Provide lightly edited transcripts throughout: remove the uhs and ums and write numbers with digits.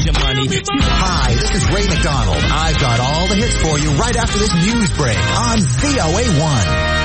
your money. Hi, this is Ray McDonald. I've got all the hits for you right after this news break on VOA1.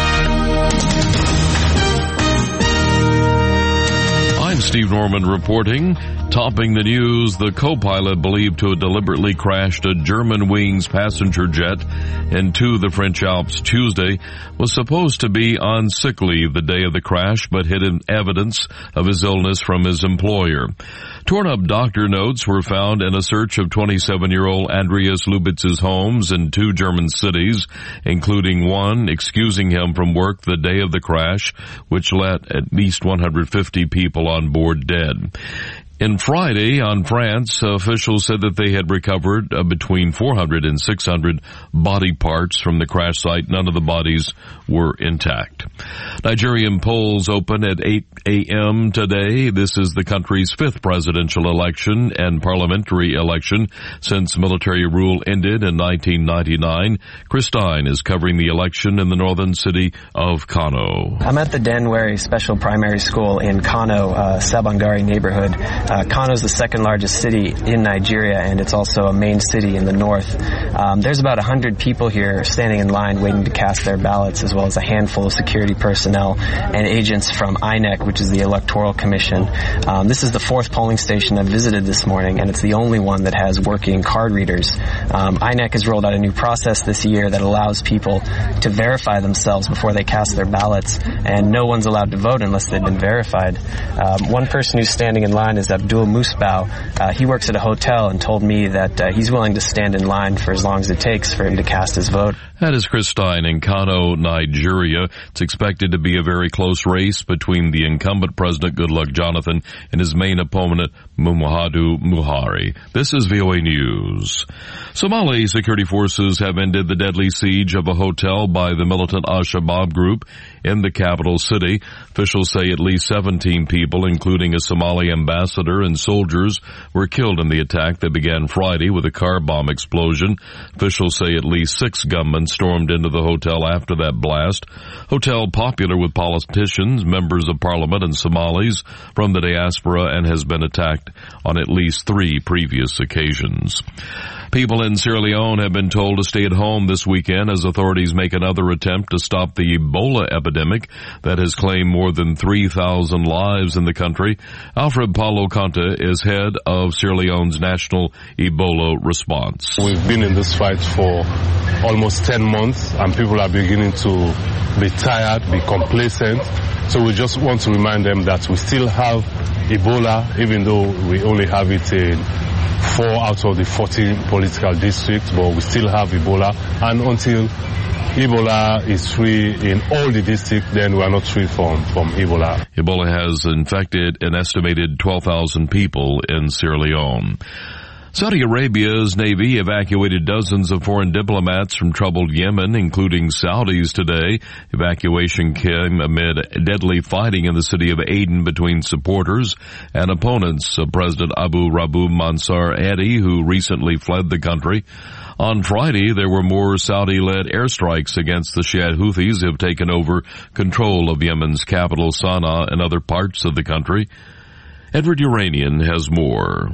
I'm Steve Norman reporting. Topping the news, the co-pilot believed to have deliberately crashed a Germanwings passenger jet into the French Alps Tuesday was supposed to be on sick leave the day of the crash, but hid evidence of his illness from his employer. Torn-up doctor notes were found in a search of 27-year-old Andreas Lubitz's homes in 2 German cities, including one excusing him from work the day of the crash, which left at least 150 people on board dead. In Friday, on France, officials said that they had recovered between 400 and 600 body parts from the crash site. None of the bodies were intact. Nigerian polls open at 8 a.m. today. This is the country's 5th presidential election and parliamentary election since military rule ended in 1999. Chris Stein is covering the election in the northern city of Kano. I'm at the Denwary Special Primary School in Kano, Sabongari neighborhood. Kano is the 2nd largest city in Nigeria, and it's also a main city in the north. There's about 100 people here standing in line waiting to cast their ballots, as well as a handful of security personnel and agents from INEC, which is the Electoral Commission. This is the 4th polling station I've visited this morning, and it's the only one that has working card readers. INEC has rolled out a new process this year that allows people to verify themselves before they cast their ballots, and no one's allowed to vote unless they've been verified. One person who's standing in line is Abdul Musbau. He works at a hotel and told me that he's willing to stand in line for as long as it takes for him to cast his vote. That is Chris Stein in Kano, Nigeria. It's expected to be a very close race between the incumbent President Goodluck Jonathan and his main opponent, Muhammadu Buhari. This is VOA News. Somali security forces have ended the deadly siege of a hotel by the militant Al-Shabaab group in the capital city. Officials say at least 17 people, including a Somali ambassador and soldiers, were killed in the attack that began Friday with a car bomb explosion. Officials say at least 6 gunmen stormed into the hotel after that blast. Hotel popular with politicians, members of parliament, and Somalis from the diaspora, and has been attacked on at least 3 previous occasions. People in Sierra Leone have been told to stay at home this weekend as authorities make another attempt to stop the Ebola epidemic that has claimed more than 3,000 lives in the country. Alfred Paulo Conta is head of Sierra Leone's national Ebola response. We've been in this fight for almost 10 months, and people are beginning to be tired, be complacent. So we just want to remind them that we still have Ebola, even though we only have it in 4 out of the 14 political districts, but we still have Ebola. And until Ebola is free in all the districts, then we are not free from Ebola. Ebola has infected an estimated 12,000 people in Sierra Leone. Saudi Arabia's Navy evacuated dozens of foreign diplomats from troubled Yemen, including Saudis today. Evacuation came amid deadly fighting in the city of Aden between supporters and opponents of President Abu Rabu Mansur Hadi, who recently fled the country. On Friday, there were more Saudi-led airstrikes against the Shiite Houthis who have taken over control of Yemen's capital, Sana'a, and other parts of the country. Edward Uranian has more.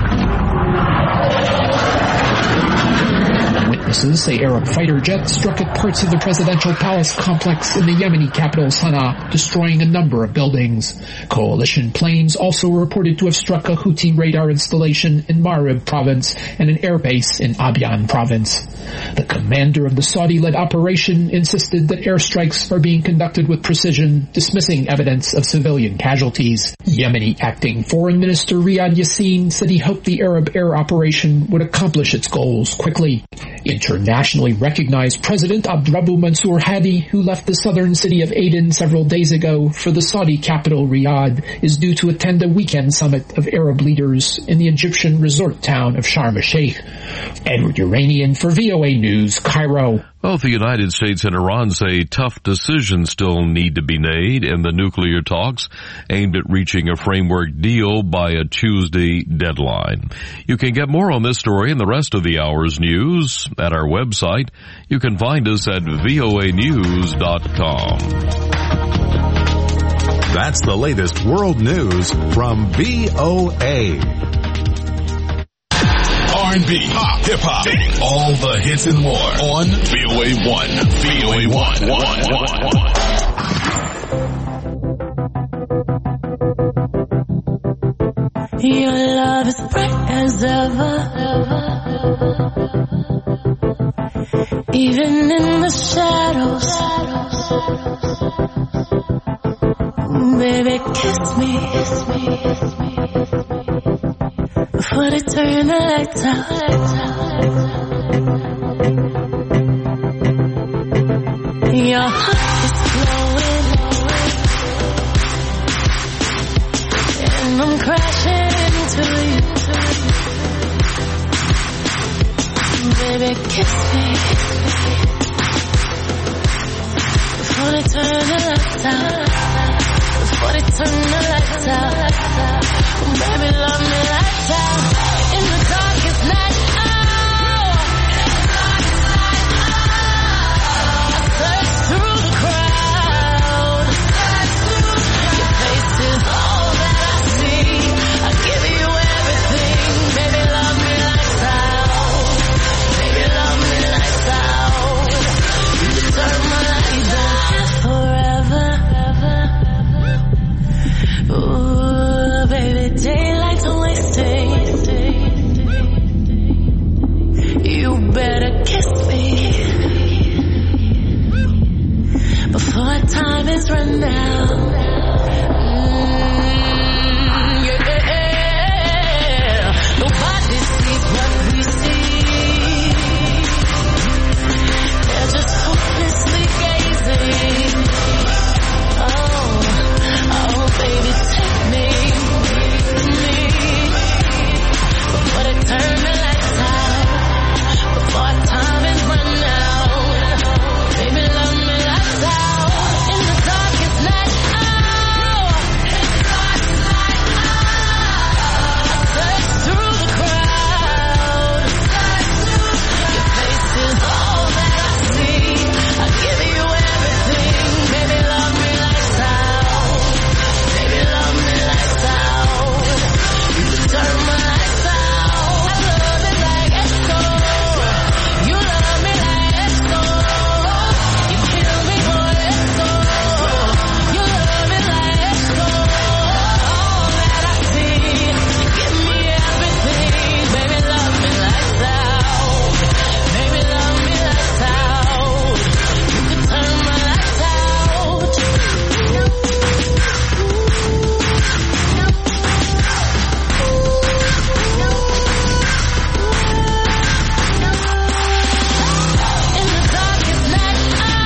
Witnesses say Arab fighter jets struck at parts of the presidential palace complex in the Yemeni capital Sana'a, destroying a number of buildings. Coalition planes also were reported to have struck a Houthi radar installation in Marib province and an airbase in Abyan province. The commander of the Saudi-led operation insisted that airstrikes are being conducted with precision, dismissing evidence of civilian casualties. Yemeni acting Foreign Minister Riyad Yassin said he hoped the Arab air operation would accomplish its goals quickly. Internationally recognized President Abdrabbu Mansur Hadi, who left the southern city of Aden several days ago for the Saudi capital Riyadh, is due to attend a weekend summit of Arab leaders in the Egyptian resort town of Sharm el-Sheikh. Edward Uranian for VOA News, Cairo. Both the United States and Iran say tough decisions still need to be made in the nuclear talks aimed at reaching a framework deal by a Tuesday deadline. You can get more on this story and the rest of the hour's news at our website. You can find us at voanews.com. That's the latest world news from VOA. R&B, pop, hip-hop, dance, all the hits and more on VOA1. VOA1. Your love is bright as ever, even in the shadows. Baby, kiss me before they turn the lights out. Your heart is glowing, and I'm crashing into you. Baby, kiss me before they turn the lights out. Before they turn the lights out. Baby, love me lights out. In the darkest night. I search through the crowd. Your face is all that I see. I give you everything. Baby, love me lights out. Baby, love me lights out. You can turn my lights out forever. Ooh, baby, daylight's wasting. You better kiss me before time is run out. Yeah. Nobody sees what we see. They're just hopelessly gazing. Oh, baby, take me before they turn the lights out, before time is run out. Baby, love me lights out. In the darkest night. I search through the crowd. Your face is all that I see. I give you everything. Baby, love me lights out. Baby, love me lights out. You can turn my lights out. I love it like Esco. You love me like Esco. You kill me for Esco. You love me like Esco. All that I see. You give me everything. Baby, love me lights out. Baby, love me lights out. You can turn my lights out. In the darkest night,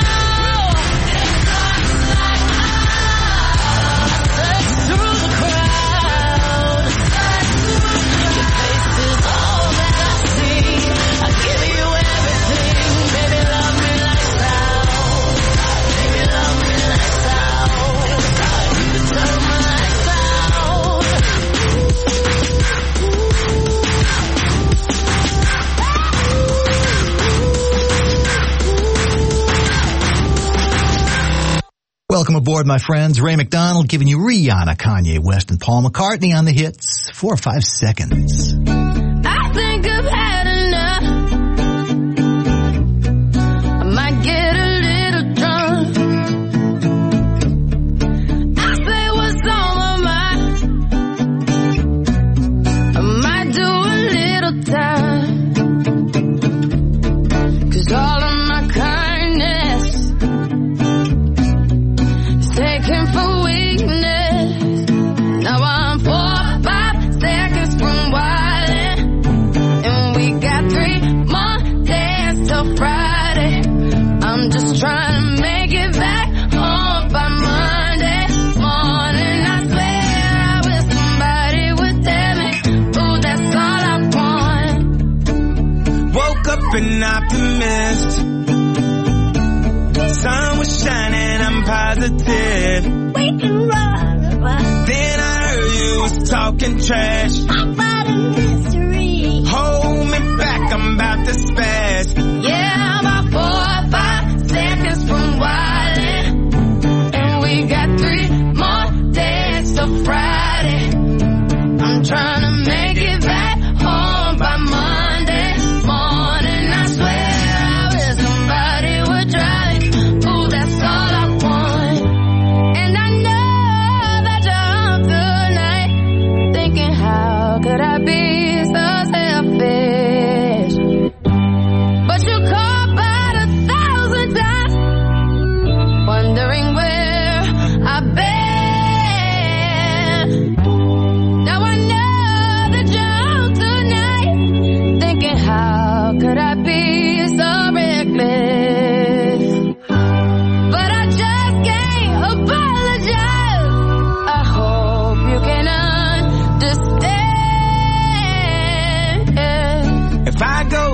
I search through the crowd. Your face is all that I see. I give you everything. Baby, love me lights out. Baby, love me lights out. You can turn my lights out. Welcome aboard, my friends. Ray McDonald giving you Rihanna, Kanye West, and Paul McCartney on the hits. 4 or 5 seconds. I think I've had enough. I might get a little drunk. I say what's on my mind. I might do a little time. 'Cause all of my kindness is taken for weakness. Now I'm 4 or 5 seconds from wildin', and we got 3 more days till Friday. I'm just trying to make it back home by Monday morning. I swear I wish somebody would tell me, ooh, that's all I want. Woke up an optimist. Sun was shining, I'm positive. We can run, Then I heard you was talking trash. about a mystery. Hold me back, I'm about to spaz. Yeah, I'm about 4 or 5 seconds from wildin', and we got 3 more days till Friday. I'm trying to make it back home by Monday.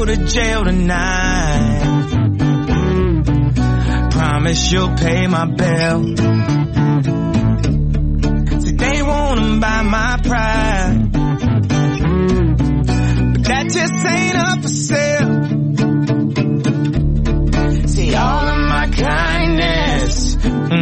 to jail tonight. Promise you'll pay my bill. See, they wanna buy my pride, but that just ain't up for sale. See, all of my kindness,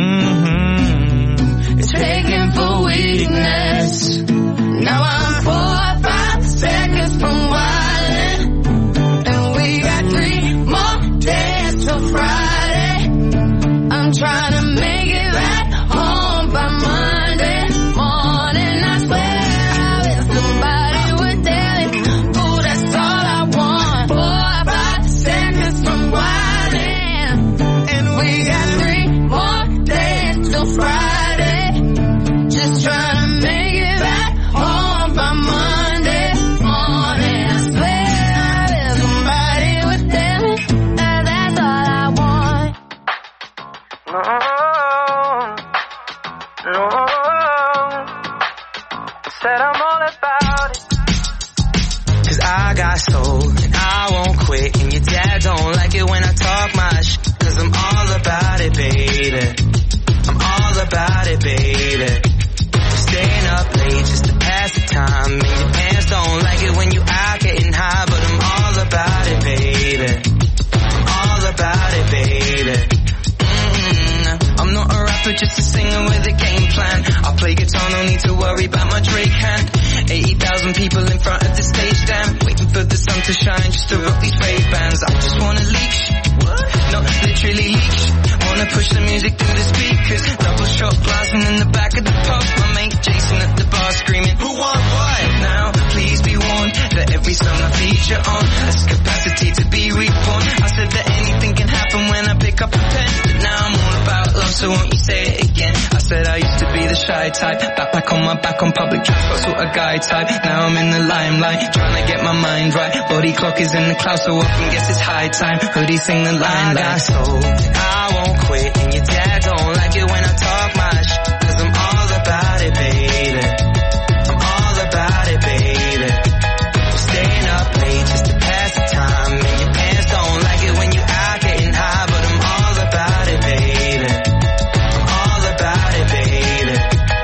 is taken for weakness. Now I'm 4 or 5 seconds from wildin', and we got 3 more days till Friday. I'm trying to make it back home by Monday morning. I swear I wish somebody would tell it. Ooh, that's all I want. 4 or 5 seconds from wildin', and we got 3 more days till Friday. Just trying to make it back home by Monday morning. I swear I wish somebody would tell me that that's all I want. No, said I'm all about it. 'Cause I got soul and I won't quit, and your dad don't like it when I talk my shit. 'Cause I'm all about it, baby. I'm all about it, baby. Staying up late just to pass the time, and your parents don't like it when you out getting high, but I'm all about it, baby. I'm all about it, baby. I'm not a rapper, just a singer with a game plan. I'll play guitar, no need to worry about my Drake hand. 80,000 people in front of the stage, damn, waiting for the sun to shine just to rock these rave bands. I just wanna leak shit, no, literally leak shit. Wanna push the music through the speakers, double shot blasting in the back of the pub. My mate Jason at the bar screaming, who want what? Now, please be warned that every song I feature on has capacity to be reborn. I said that anything can happen when I pick up a pen, but now I'm all about love, so won't you say it again? I said I used to be the shy type, back on my back on public transport, sort of guy type. Now I'm in the limelight, trying to get my mind right. Body clock is in the clouds, so often guess it's high time. Hoodie sing the line. I got soul, I won't quit, and your dad don't like it when I talk my shit. 'Cause I'm all about it, baby. I'm all about it, baby. Staying up late just to pass the time, and your parents don't like it when you out getting high, but I'm all about it, baby. I'm all about it, baby.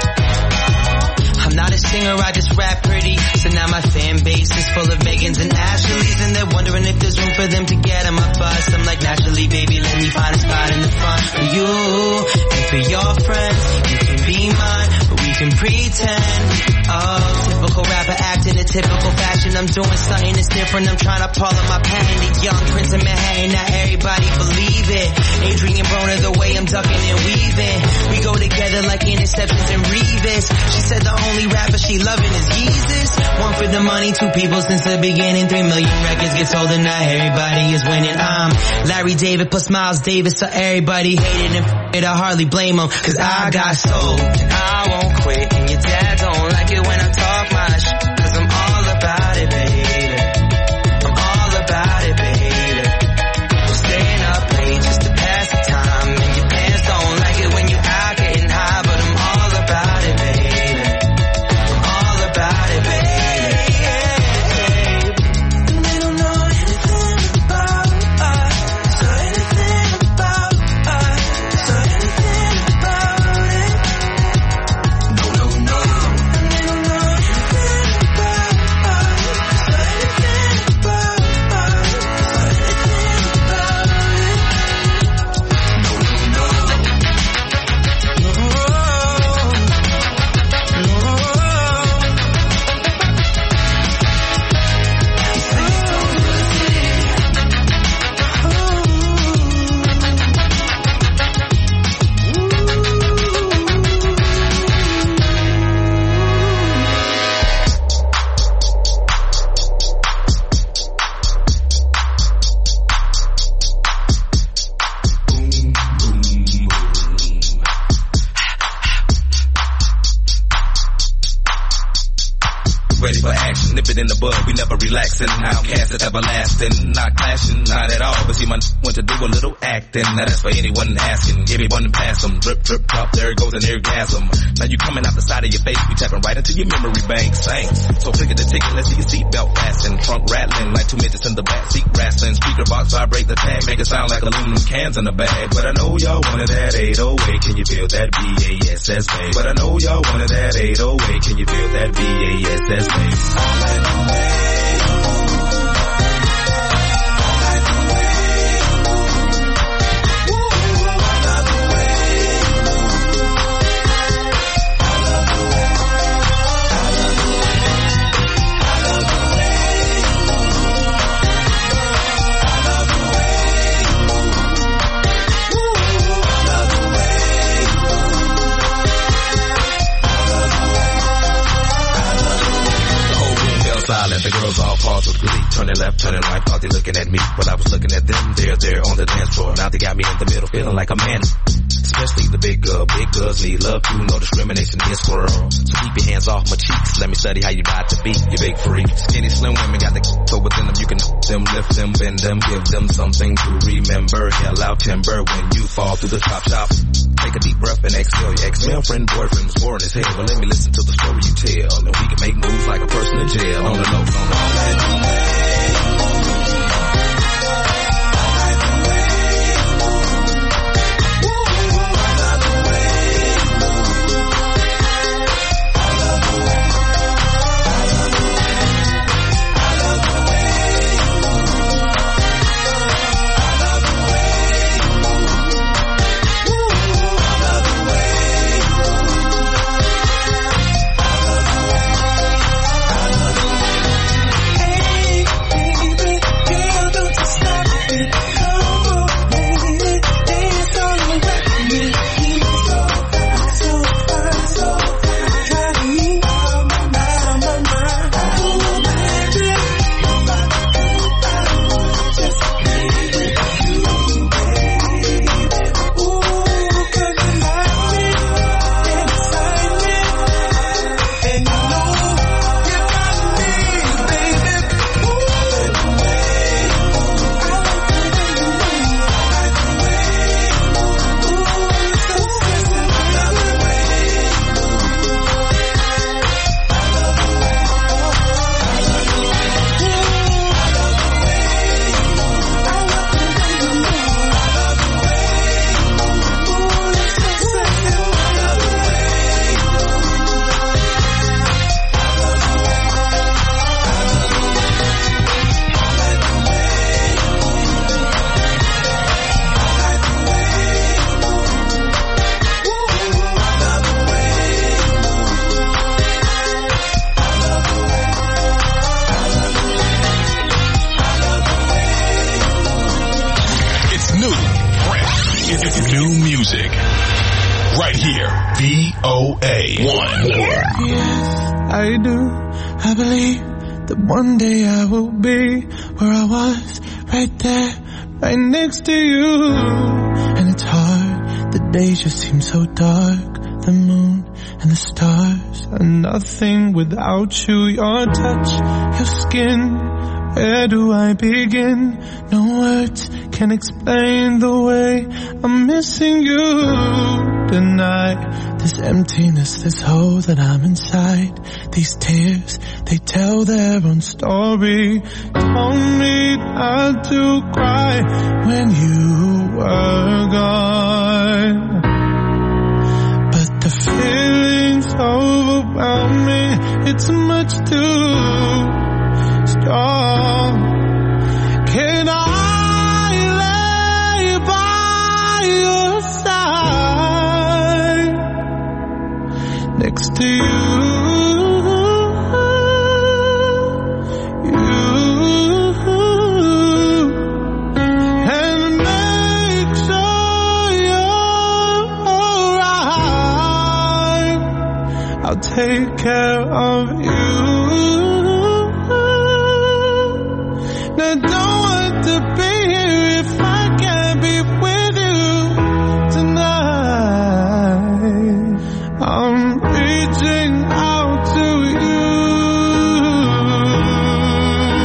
I'm not a singer, I just rap pretty. So now my fan base is full of Megans and Ashleys, and they're wondering if there's room for them to get on my bus. I'm like, naturally, baby, let me find a spot in the front for you and for your friends. You can be mine, but we can pretend. Oh, typical rapper acting a typical fashion. I'm doing something that's different. I'm trying to pull up my pen. The young Prince of Manhattan, not everybody believe it. Adrian Broner, the way I'm ducking and weaving. We go together like interceptions and Revis. She said the only rapper she loving is Jesus. One for the money, 2 people since the beginning. 3 million records get sold and now everybody is winning. I'm Larry David plus Miles Davis, so everybody hated him. I hardly blame him, 'cause I got soul and I won't quit, and your dad don't like it when I talk my shit. 'Cause I'm all about it, baby. I'm all about it, baby. Staying up late just to pass the time, and your parents don't like it when you out getting high, but I'm all about it, baby. I'm all about it, baby. And they don't know anything about us, so anything about us, so anything about it. No, no, no. And they don't know anything about us, so anything about us, so anything about it. No, no, no. Ready for action, nip it in the bud. We never relaxing. Outcast is everlasting, not clashing, not at all. But see, my want to do a little acting. Now that's for anyone asking. Give me one and pass them. Drip, drip, drop, there goes an orgasm. Now you coming out the side of your face, we tapping right into your memory bank. Thanks. So click at the ticket, let's see your seatbelt fasten. Trunk rattling like 2 midgets in the back seat wrestling. Speaker box vibrate the tag, make it sound like aluminum cans in the bag. But I know y'all wanted that 808. Can you feel that BASS bass? But I know y'all wanted that 808. Can you feel that BASS bass? Silent, the girls all paused with glee. Turning left, turning right, thought they looking at me. But I was looking at them, they're on the dance floor. Now they got me in the middle, feeling like a man. Especially the big girls need love too, no discrimination in this world. So keep your hands off my cheeks, let me study how you ride to beat. You big freak, skinny slim women got the so within them. You can them, lift them, bend them, give them something to remember. Hell out timber when you fall through the top shop. Take a deep breath and exhale. Your ex-girlfriend, boyfriend was born as hell. Well, let me listen to the story you tell, and we can make moves like a person in jail. On the low, on the way. One day I will be where I was, right there, right next to you. And it's hard, the days just seem so dark. The moon and the stars are nothing without you. Your touch, your skin, where do I begin? No words can explain the way I'm missing you tonight. This emptiness, this hole that I'm inside. These tears, they tell their own story. Told me not to cry when you were gone. But the feelings overwhelm me. It's much too strong. Can I lay by your side next to you? Take care of you. Now don't want to be here if I can't be with you tonight. I'm reaching out to you.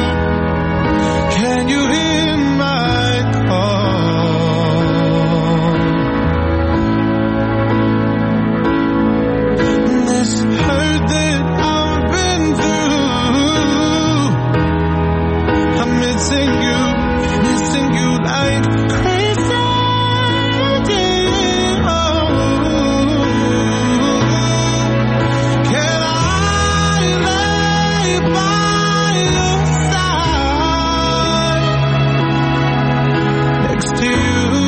missing you like crazy. Can I lay by your side next to you?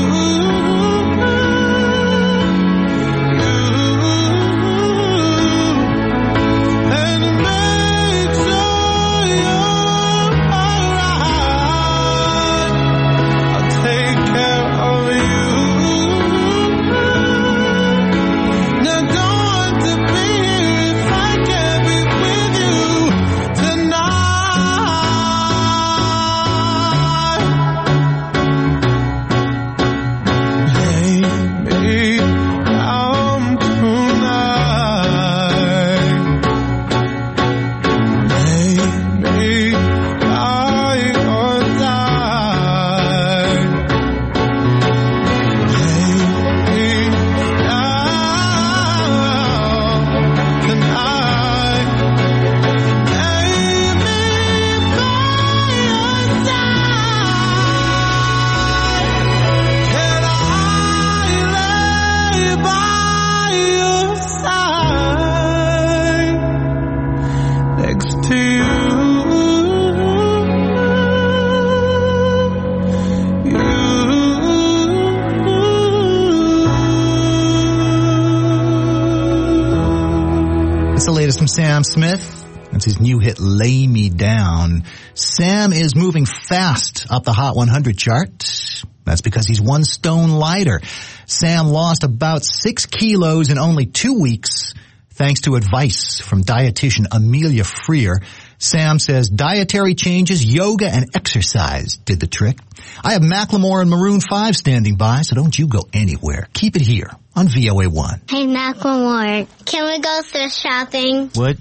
Sam Smith. That's his new hit, Lay Me Down. Sam is moving fast up the Hot 100 chart. That's because he's 1 stone lighter. Sam lost about 6 kilos in only 2 weeks, thanks to advice from dietitian Amelia Freer. Sam says dietary changes, yoga, and exercise did the trick. I have Macklemore and Maroon 5 standing by, so don't you go anywhere. Keep it here on VOA1. Hey, Macklemore, can we go thrift shopping? What?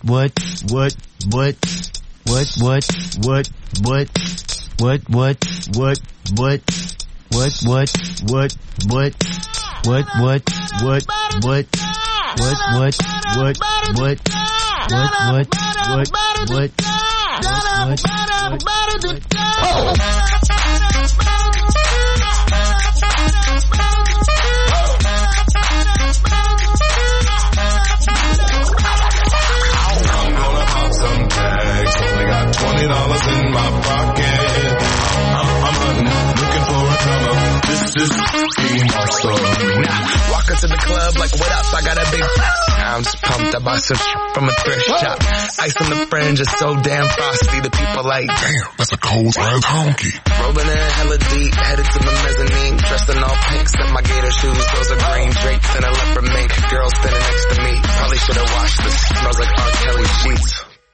Some tags, only got $20 in my pocket. I'm hunting, looking for a come up. This is being awesome. Now, walk into the club like, what up? I got a big I'm just pumped. I bought some from a thrift shop. Ice on the fringe is so damn frosty. The people like, damn, that's a cold ass honky. Rolling in hella deep, headed to the mezzanine. Dressed in all pink, set my gator shoes. Those are green drapes and a leopard mink. Girl standing next to me. Probably should have washed this. Smells like R. Kelly sheets.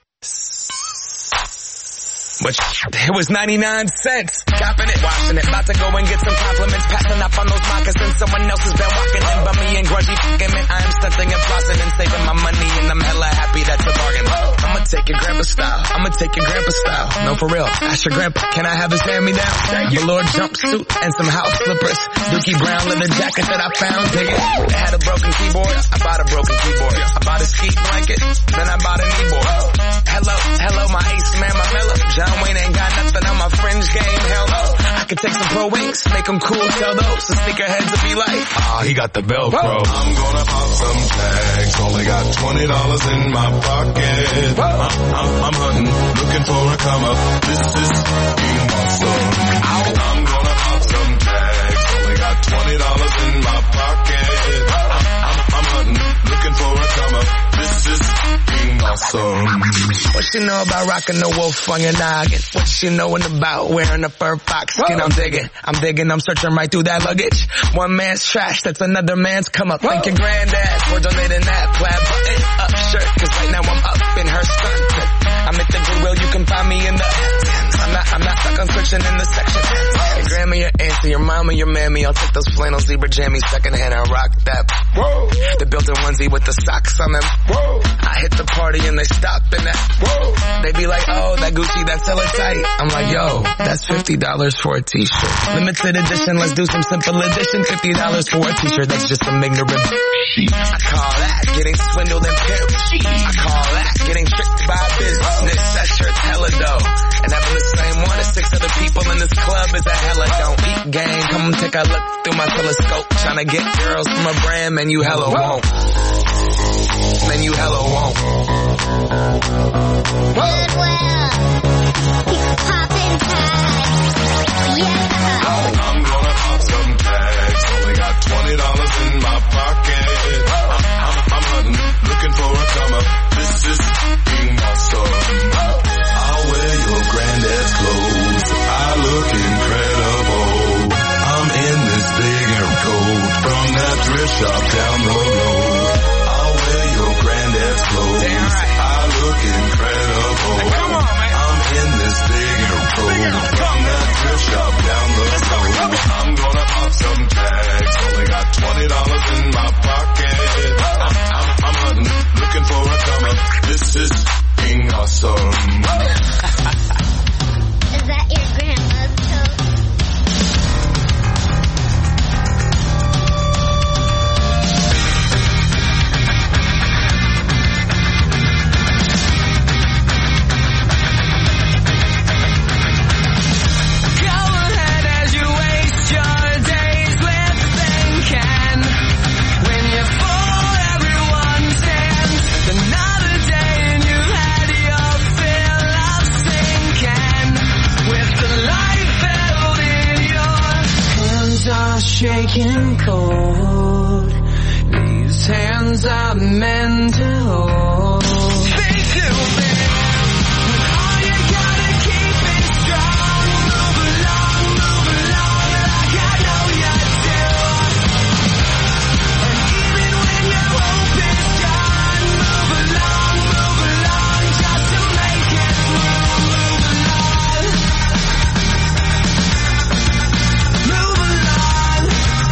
But it was 99 cents. Copping it, washing it. About to go and get some compliments. Passing up on those moccasins. Someone else has been walking in by me and grungy fucking man. I am stunting and flossing and saving my money. And I'm hella happy that's a bargain. I'ma take your grandpa style. I'ma take your grandpa style. No, for real. Ask your grandpa, can I have his hand-me-down? Velour jumpsuit and some house slippers. Dookie brown leather jacket that I found. Dig it. It had a broken keyboard. I bought a broken keyboard. I bought a ski blanket. Then I bought a kneeboard. Hello, my ace man, my mellow. John Wayne ain't got nothing on my fringe game. Hell no. I could take some pro wings, make them cool, tell those the sneakerheads to be like, he got the Velcro. I'm gonna pop some tags. Only got $20 in my pocket. I'm hunting, looking for a come up. This is being awesome. I'm gonna pop some tags. Only got $20 in my pocket. I'm hunting, looking for a come up. This is being awesome. What you know about rocking the wolf on your noggin? What you knowin' about wearing a fur fox skin? I'm digging, I'm searching right through that luggage. One man's trash, that's another man's come up. Thank your granddad for donating that plaid button up shirt, cause right now I'm up in her skirt. I'm at the Goodwill, you can find me in the I'm not stuck on searching in the section. Your grandma, your auntie, your mama, your mammy, I'll take those flannel zebra jammies secondhand and rock that. Whoa. The built-in onesie with the socks on them. Whoa. I hit the party and they stop in that. Whoa. They be like, oh, that Gucci, that's hella tight. I'm like, yo, that's $50 for a t-shirt. Limited edition, let's do some simple edition. $50 for a t-shirt, that's just some ignorant I call that getting swindled and pimped. I call that getting tricked by business. That shirt's hella dough. And having the same one as 6 other people in this club is a hella don't eat game. Come take a look through my telescope. Tryna get girls from a brand, man, you hella won't. Man, you hella won't. Goodwill. Poppin' tags. Yeah. I'm gonna pop some tags. Only got $20 in my pocket. I'm hunting, looking for a come up. This is being awesome. I'll wear your granddad's clothes. I look incredible. I'm in this big aircoat from that thrift shop down the road. I'll wear your granddad's clothes. I look incredible. Come on, man. I'm in this big aircoat from that thrift shop down the road. I'm gonna pop some tags. Only got $20 in my pocket. I'm hunting, looking for a come up. This is being awesome. Is that your grandma's coat? Go ahead as you waste your days with thinking. When you're full, everyone stands. Another day and you've had your fill of sinking. With the life held in your hands are shaking cold. These hands are meant to hold. Think too big. All you gotta keep it strong. Move along like I know you do. And even when your hope is gone, move along just to make it through. Move along.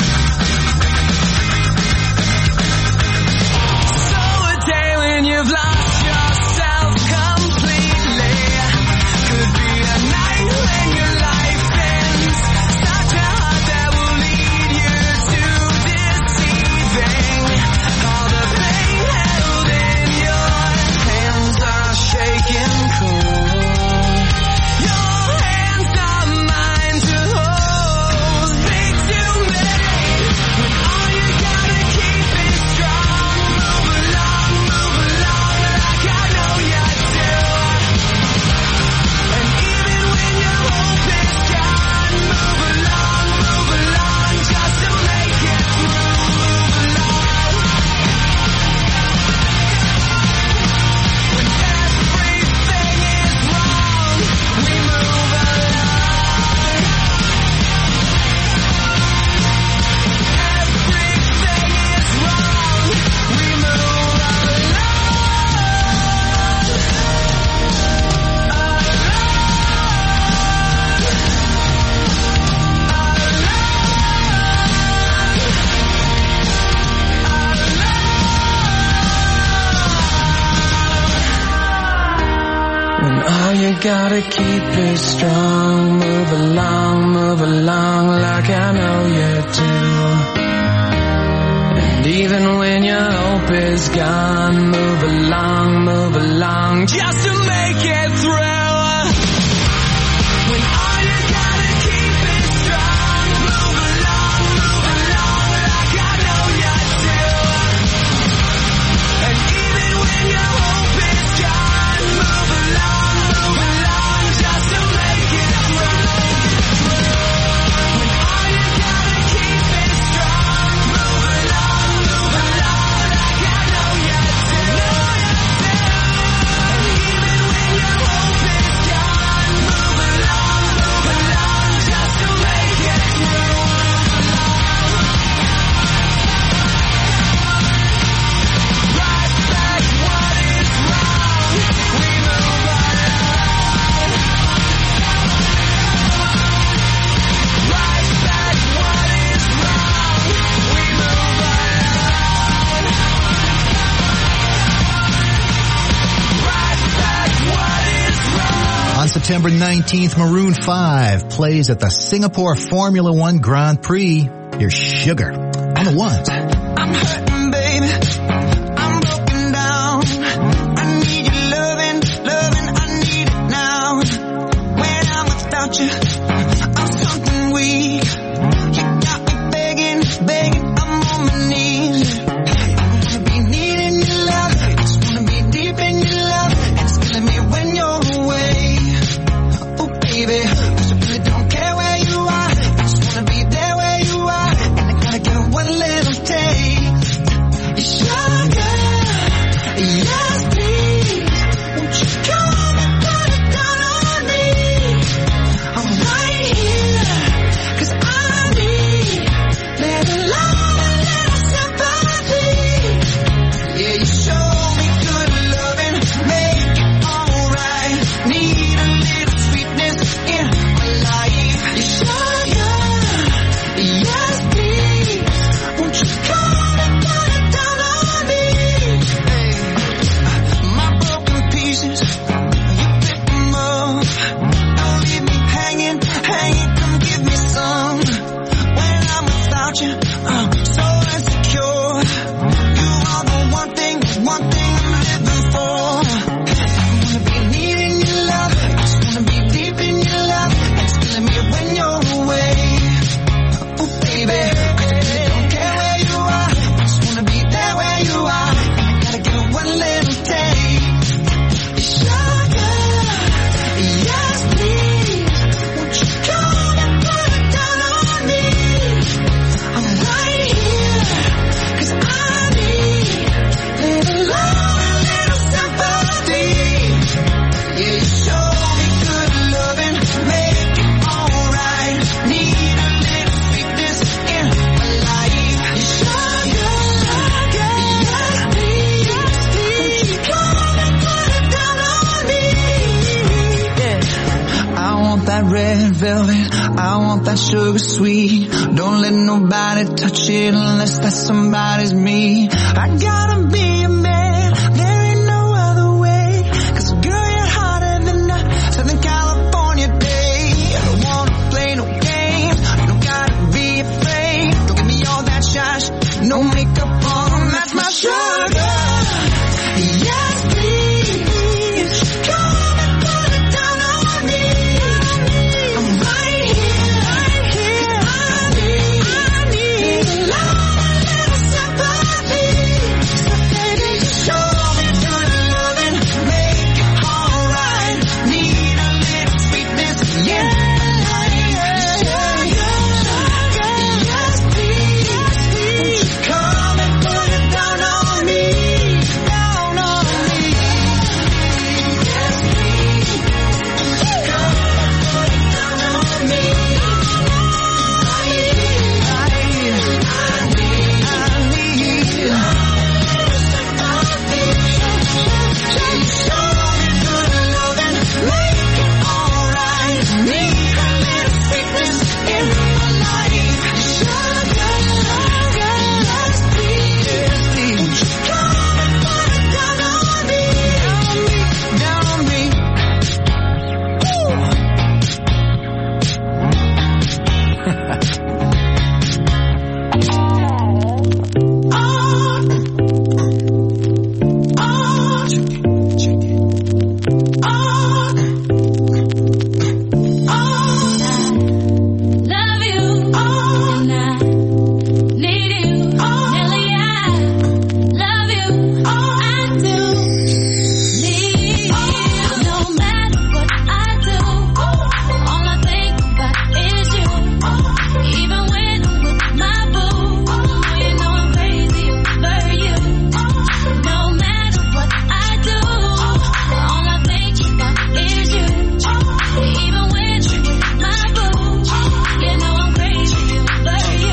So a day when you've lost yourself completely could be a night when your life ends. Such a heart that will lead you to deceiving. All the pain held in your hands are shaking cold. Your hands are mine to hold. Think too many. When all you gotta keep is strong. Move along like I know you do. And even when your hope is gone, move along just to make it through. Move along. When everything is wrong, we move along. Everything is wrong, we move When all you gotta keep is strong, move along like I know you do. And even when your hope is gone, move along just to make it through. When all you gotta keep is strong, move along like I know you do. And even when your hope is gone, move along just to make it through. When all you gotta keep is strong, move along like I know you do. And even when your hope is gone, move along just to make it through. Right back what is wrong, we move along. Right back what is wrong, we move along. Right back what is wrong. On September 19th, Maroon 5 plays at the Singapore Formula One Grand Prix. Here's Sugar on the ones. I'm hurting, baby. I'm broken down. I need your loving, I need it now. When I'm without you, red velvet, I want that sugar sweet. Don't let nobody touch it unless that somebody's me. I gotta be a man, there ain't no other way. 'Cause girl, you're hotter than a Southern California day. I don't wanna play no games, you don't gotta be afraid. Don't give me all that shush, no makeup on, that's my sugar. Yes, please, come and put it down on me. I'm right here, I need a little sympathy. So baby, show me good loving, make it alright. Need a little sweetness, yeah. Yes, please, come and put it down on me. Down on me. Yes, please, come and put it down on me. I need sympathy. Show me good loving, make it alright. Need a little sweetness in my life. Sugar, yes, please, come and put it down on me. Down on me. Love you, and I need you. Nelly, I love you. I do need you. No matter what I do, all I think about is you. Even when I'm with my boo, you know I'm crazy over you. No matter what I do, all I think about is you. Even when I'm with my boo, you know I'm crazy over you.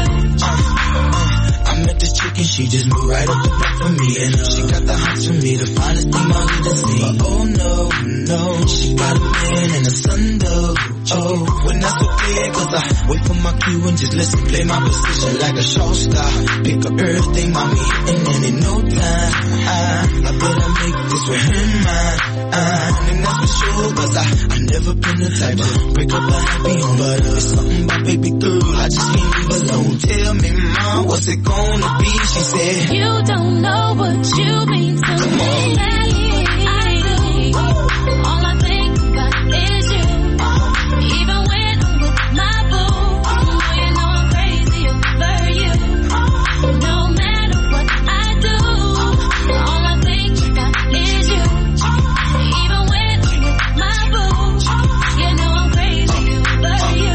I met this chick and she just moved right up the block for me. And she got the hots for me, the finest thing I've ever seen. But oh no, no, she got a man and a son though. Oh, when that's okay, 'cause I wait for my cue and just listen, play my position like a show star. Pick up everything, mommy, and in no time, I better make this with her mine. And that's for sure, 'cause I never been the type to break up a happy home. But it's something about baby girl, I just can't leave alone. Tell me, mom, what's it gonna be? She said, You don't know what you mean to me. I do. All I think about is you. Even when I'm with my boo, you know I'm crazy over you. No matter what I do, all I think about is you. Even when I'm with my boo, you know I'm crazy over you.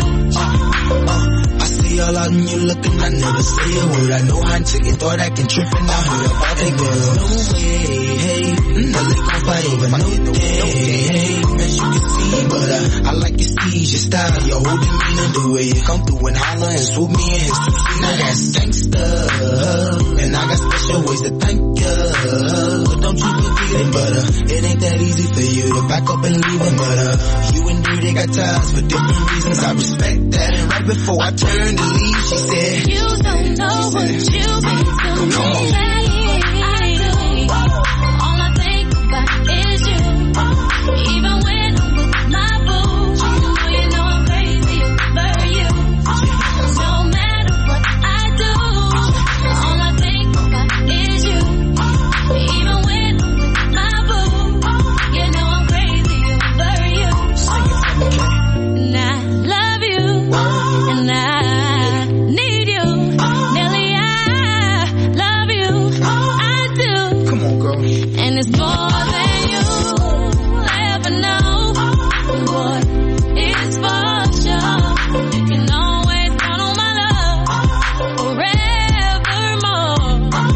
I see all out and you looking, I never say a word. I know how chicken thought I can trip and I heard about that girl. No way, hey, Nelly gon' fight over no day, hey, as you can see, but I like your steez, your style, your whole demeanor, the way you come through and holler and swoop me in his two-seat. Now that's gangsta, and I got special ways to thank ya. But don't you forget it, but it ain't that easy for you to back up and leave him. But you and Dirty got ties for different reasons. I respect that. And right before I turned to leave, she said, You don't know what you mean to me. I do. All I think about is you. Even when I'm with my boo, you know I'm crazy over you. No matter what I do, all I think about is you. Even when I'm with my boo, you know I'm crazy over you. And I love you, and I need you. Nelly, I love you. I do. Come on, girl. And it's more than you ever know. Boy, it's for sure. You can always count on my love forevermore.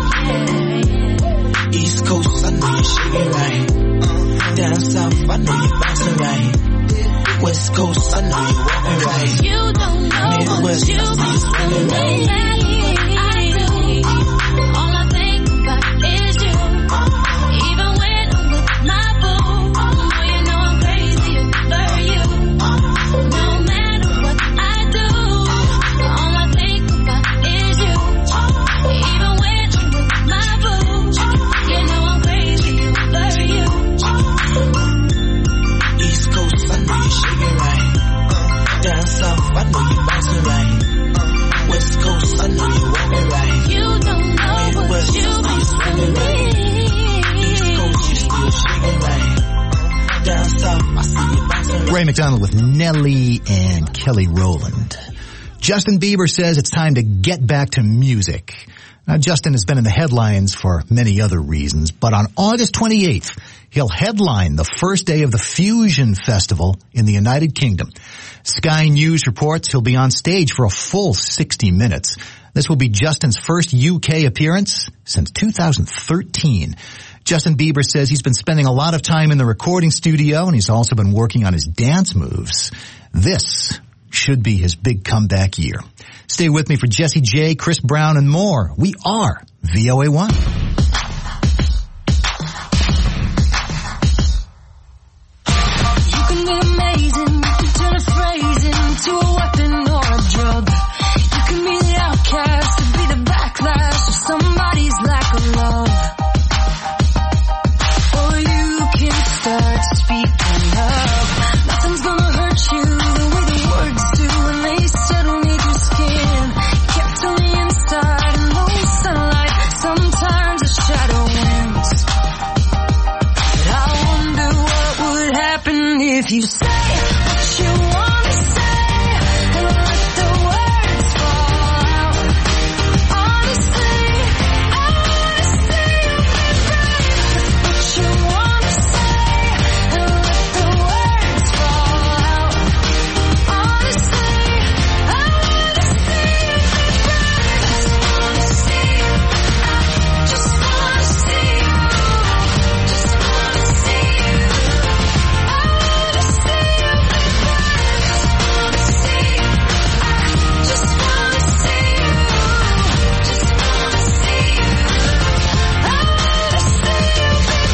Yeah. East Coast, I know you're shaking right. Down south, I know you're bouncing right. West Coast, I know you're walking right. You don't know Midwest, what you I see you mean swinging to right. me. I do. All I think about is you. Even when I'm with my boo, you know I'm crazy over you. No Ray McDonald with Nelly and Kelly Rowland. Justin Bieber says it's time to get back to music. Now, Justin has been in the headlines for many other reasons, but on August 28th, he'll headline the first day of the Fusion Festival in the United Kingdom. Sky News reports he'll be on stage for a full 60 minutes. This will be Justin's first UK appearance since 2013. Justin Bieber says he's been spending a lot of time in the recording studio, and he's also been working on his dance moves. This should be his big comeback year. Stay with me for Jesse J, Chris Brown, and more. We are VOA1. You can be amazing, you can turn a phrase into a weapon or a drug. You can be the outcast, to be the backlash of somebody's lack of love. Or you can start speaking up. Nothing's gonna hurt you the way the words do when they settle neath your skin. Kept on the inside and no sunlight, sometimes a shadow wins. But I wonder what would happen if you say what you want to say and let the words fall out. Honestly, I wanna see you be brave. What you want to say and let the words fall out. Honestly, I wanna see you be brave. Just wanna see you. Just wanna see you. I wanna see you be brave. Just wanna see you. Just wanna see you. I wanna see you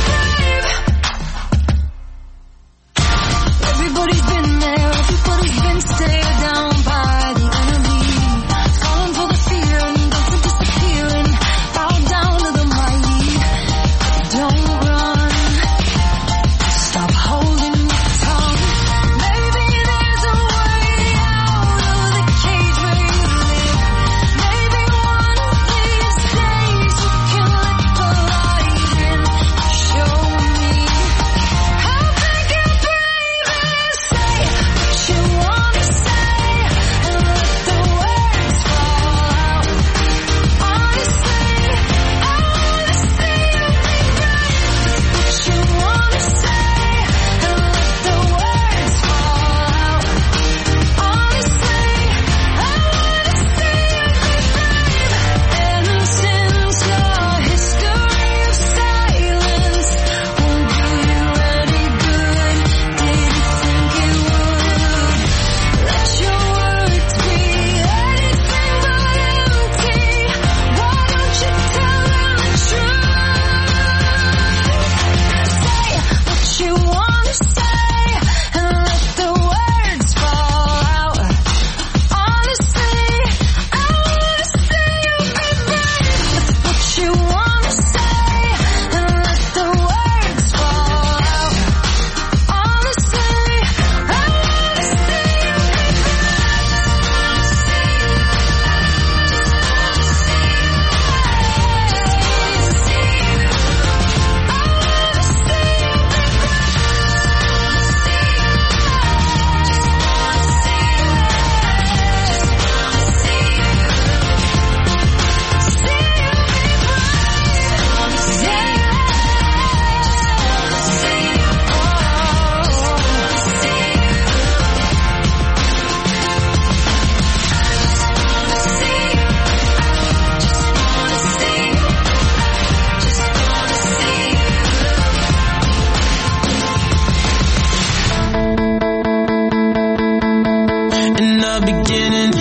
be brave. Everybody's been there, everybody's been stared down by the enemy. Falling for the fear and don't disappearing. Bow down to the mighty. Don't run. Stop holding your tongue. Maybe there's a way out of the cage where you live. Maybe one of these days you can let the light in. Show me how big and brave it is. Say what you want to say and let the words fall out. Honestly, I wanna see you be brave. What you want to say and let the words fall out. Honestly, I wanna see you be brave. And since your history of silence won't do you any good, did you think it would? Let your words be anything but empty. Why don't you tell them the truth? Say what you want to say and let the words fall out. Honestly, I wanna see you be brave. What you want to say and let the words fall out. Honestly, I wanna see you In the beginning,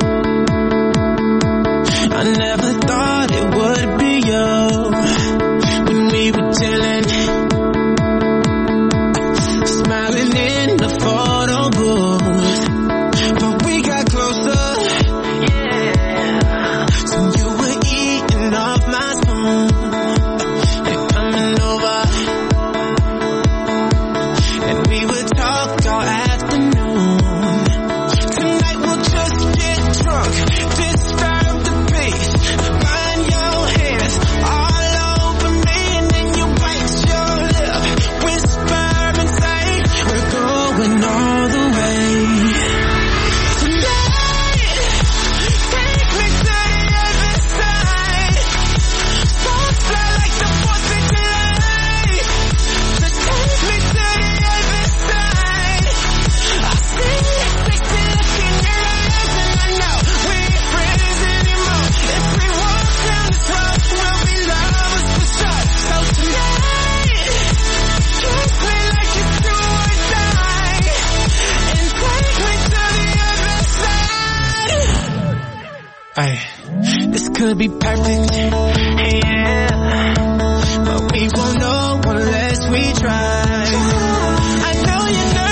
I never thought it would be you. When we were chilling, smiling in the photo booth, but we got closer. So you were eating off my spoon and coming over, and we would talk all afternoon. Tonight we'll just This could be perfect, yeah, but we won't know unless we try. I know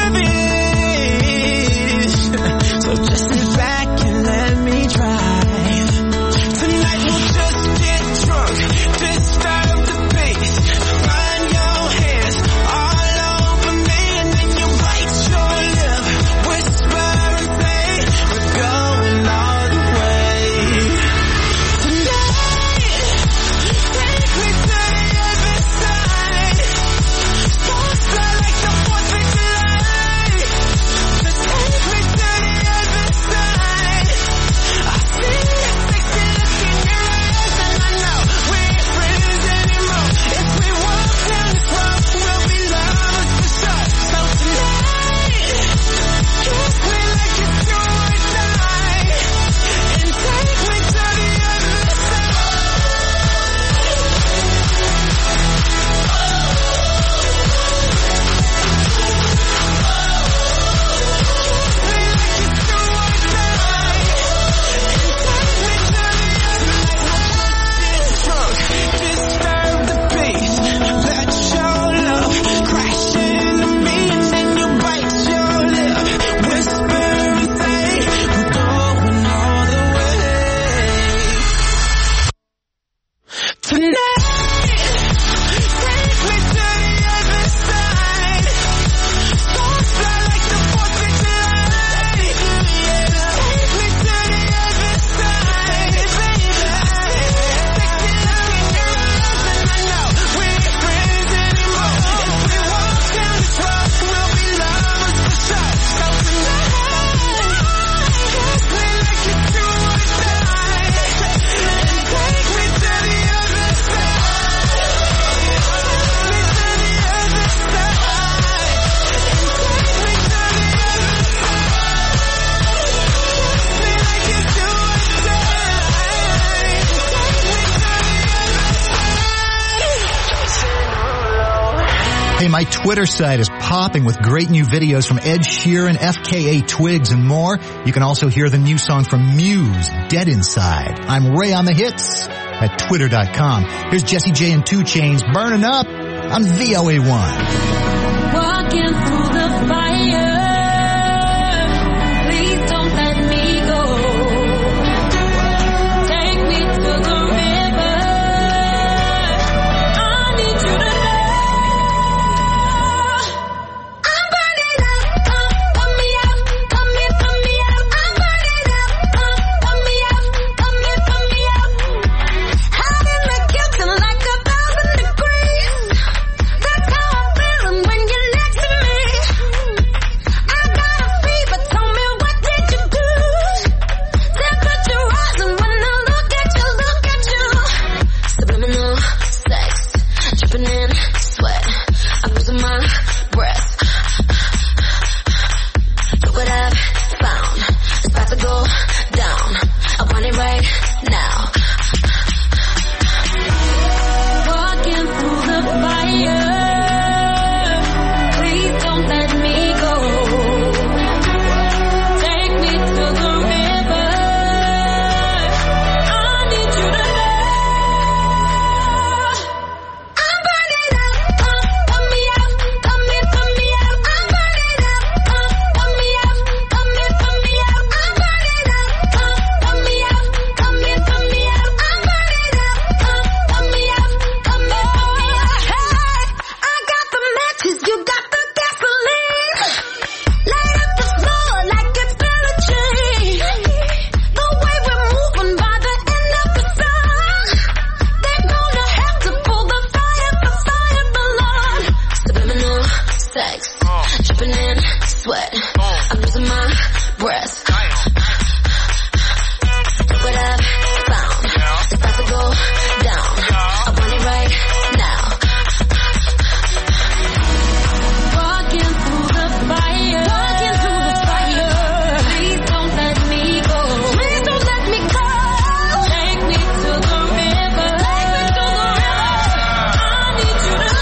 you're nervous, so just sit back and let me drive. Tonight we'll just get drunk, disturb the pace, find your hands all over me, and then you bite your lip, whisper and say we're going all the way. Hey, my Twitter site is popping with great new videos from Ed Sheeran, FKA Twigs, and more. You can also hear the new song from Muse, Dead Inside. I'm Ray on the Hits at twitter.com. Here's Jessie J and 2 Chainz, Burning Up on VOA1. Walking through the fire, please don't let me go. Take me to the river, I need you to know. I'm burning up, come me up, come me up. I'm burning up, come me up, come me up. Hot in the kitchen like 1,000 degrees. That's how I'm feeling when you're next to me. I got a fever, tell me what did you do? Temperature rising when I look at you. Subliminal sex, dripping in sweat. I'm losing my breath. Look what I've found. It's about to go down. I want it right now. Walking through the fire, please don't let me go. Take me to the river, I need you to know. I'm burning up, come me up, come me up. I'm burning up, come me up, come me up. I'm burning up, come me up, come me up. I'm burning up, come me up, come me up. Hey, I got the matches, you got the gasoline. Light up the floor like it's Billie Jean. The way we're moving by the end of the song, they're gonna have to pull the fire, Lord. Subliminal sex, dripping in sweat. I'm losing my breath. Look what I've found. It's about to go down. I want it right now. Walking through the fire. Please don't let me go. Take me to the river. I need you to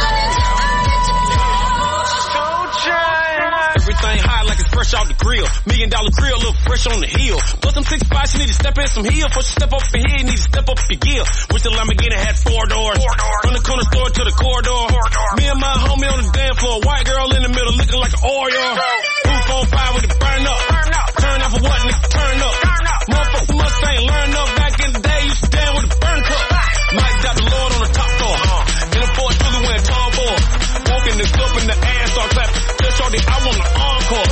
know. Everything hot like it's fresh out the grill. $1 million grill, little fresh on the hill. Plus them 6'5", she need to step in some heel. Before she step up in here, you need to step up your gear. Wish the Lamborghini had 4 doors. From the corner store to the corridor. Me and my homie on the dance floor. White girl in the middle looking like an Oreo. Roof on fire with it burn up. Turn up for what, nigga, turn up. Motherfucker Mustang, learn up. Back in the day, used to stand with a burn cup. Mike got the Lord on the top floor. In a Ford Truly wearing tall boy. Walking the cup in the ass, start clapping. Tell Shorty I want an encore.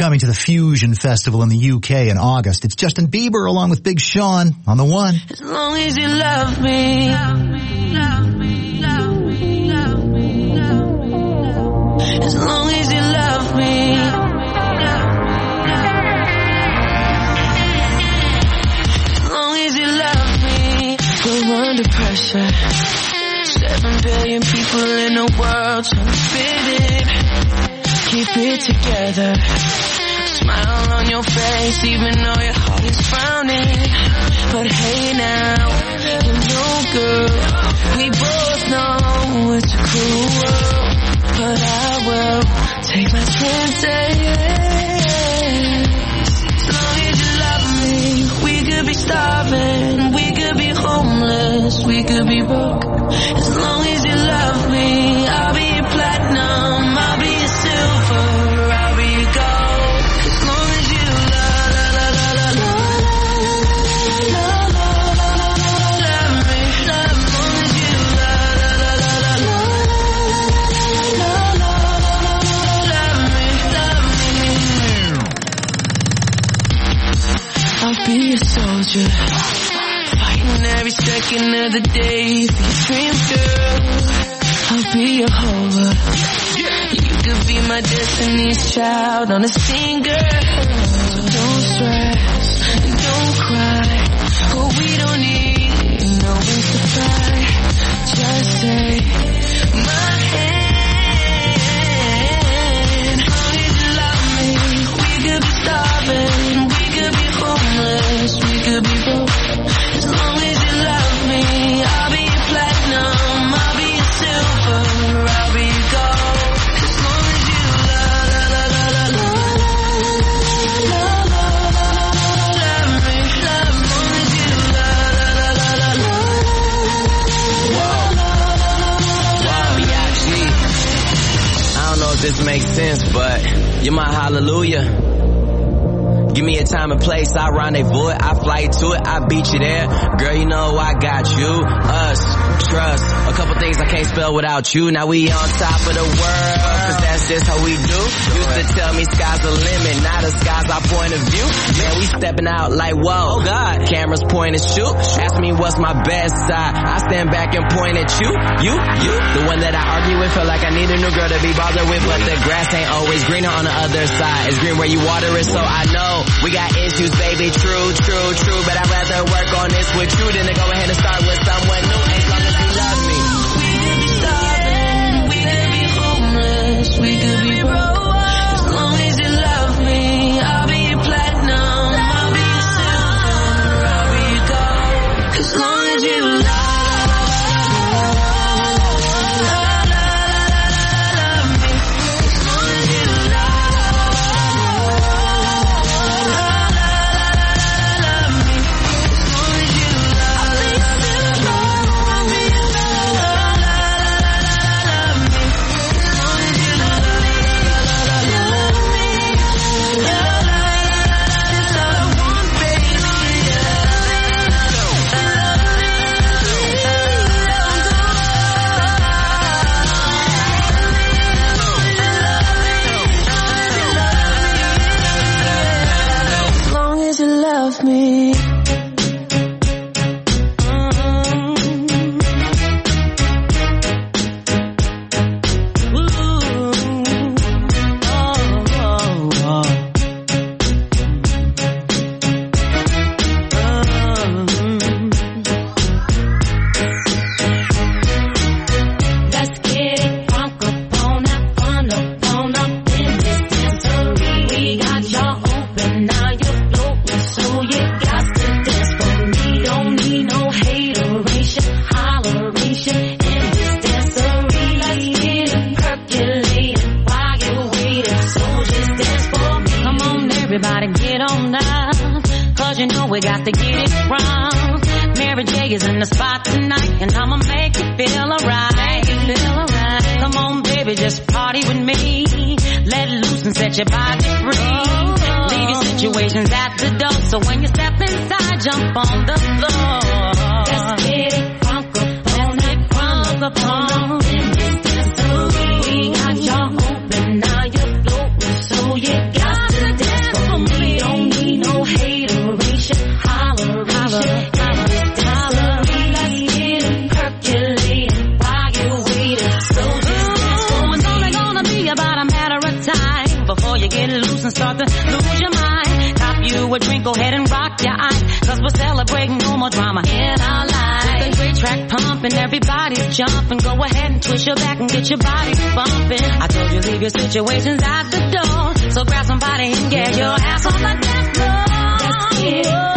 coming to the Fusion Festival in the UK in August. It's Justin Bieber along with Big Sean on the one. As long as you love me, love me, love me, love me, love me, love me. As long as you love me, as long as you love me. We're under pressure. 7 billion people in the world trying to fit in. Keep it together. Smile on your face even though your heart is frowning. But hey now, you know girl, we both know it's a cruel world. But I will take my chances. As long as you love me, we could be starving, we could be homeless, we could be broke. As long as you love me, I'll be your platinum, I'll be your silver, I'll be your gold. As long as you love me, love me, as long as you love me. I'll be a soldier, fighting every second of the day for your dreams, girl. I'll be your Jehovah. You could be my destiny's child on a singer. So don't stress and don't cry. Oh, we don't need no wings to fly. Just take my hand. As long as you love me, we could be starving, we could be homeless, we could be broke. As long as you love me, I'll be your platinum, I'll be your silver, I'll be your gold. As long as you love me, love me, as long as you I don't know if this makes sense, but you're my hallelujah. Give me a time and place, I rendezvous it, I fly to it, I beat you there. Girl, you know I got you, us, trust. A couple things I can't spell without you. Now we on top of the world, cause that's just how we do. Used to tell me sky's the limit, now the sky's our point of view. Man, we stepping out like whoa, oh God. Cameras point and shoot, ask me what's my best side. I stand back and point at you. The one that I argue with, feel like I need a new girl to be bothered with. But the grass ain't always greener on the other side. It's green where you water it, so I know we got issues, baby, true. But I'd rather work on this with you than to go ahead and start with someone new. As long as you love me. We could be starving, we could be homeless, we could be broke. As long as you love me, I'll be your platinum, I'll be your silver, I'll be your gold. As long as you love me. Me. Everybody get on down, cause you know we got to get it wrong. Mary J is in the spot tonight, and I'ma make you feel alright. Come on, baby, just party with me. Let loose and set your body free. Leave your situations at the door, so when you step inside, jump on the floor. Let's get it crunk up on in this dancery. We got y'all open, now you're floating, so you got to dance. we're celebrating no more drama in our lives. With the great track pumping, everybody's jumping. Go ahead and twist your back and get your body bumping. I told you leave your situations out the door. So grab somebody and get your ass on the dance floor. Let's get it.